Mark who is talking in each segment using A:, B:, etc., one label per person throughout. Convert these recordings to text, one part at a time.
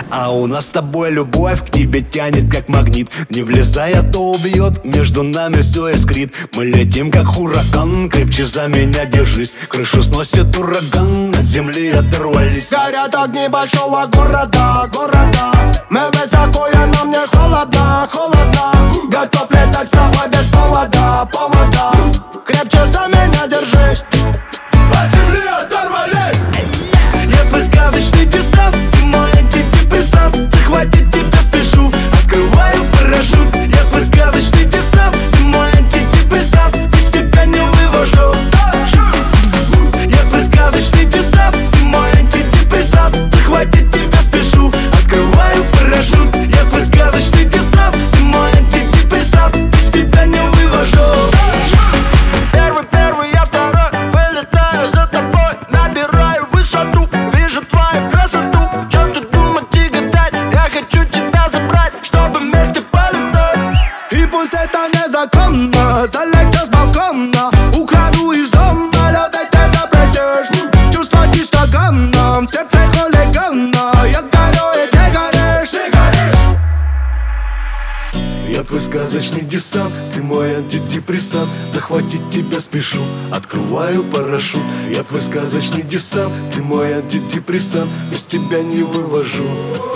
A: А у нас с тобой любовь к тебе тянет как магнит. Не влезай, а то убьет, между нами все искрит. Мы летим как ураган, крепче за меня держись. Крышу сносит ураган, от земли оторвались.
B: Горят огни большого города, города. Мы высоко, но мне холодно, холодно. Готов летать с тобой без повода, повода. Крепче за меня держись.
A: От земли оторвались. Я твой сказочный десант, ты мой антидепрессант. Захватить тебя спешу, открываю парашют. Я твой сказочный десант, ты мой антидепрессант. Без тебя не вывожу. Я твой сказочный десант, ты мой антидепрессант. Захватить тебя спешу, открываю парашют. Я твой сказочный десант, ты мой антидепрессант. Без тебя не вывожу.
B: Первый, я второй. Вылетаю за тобой, набираю высоту. Вижу твою красоту. Чё тут думать и гадать? Я хочу тебя забрать, чтобы вместе полетать. И пусть это незаконно, залетишь с балкона. Украду из дома, любить ты запретишь. Чувства чисто гамном, в сердце хулигана. Я горю и ты горишь, ты горишь.
A: Я твой сказочный десант, ты мой антидепрессант. Захватить тебя спешу, открываю парашют. Я твой сказочный десант, ты мой антидепрессант. Без тебя не вывожу.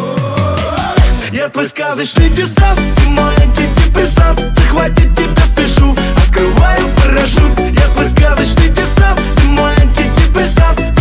A: Я твой сказочный десант, ты мой антидепрессант. Захватить тебя спешу, открываю парашют. Я твой сказочный десант, ты мой антидепрессант.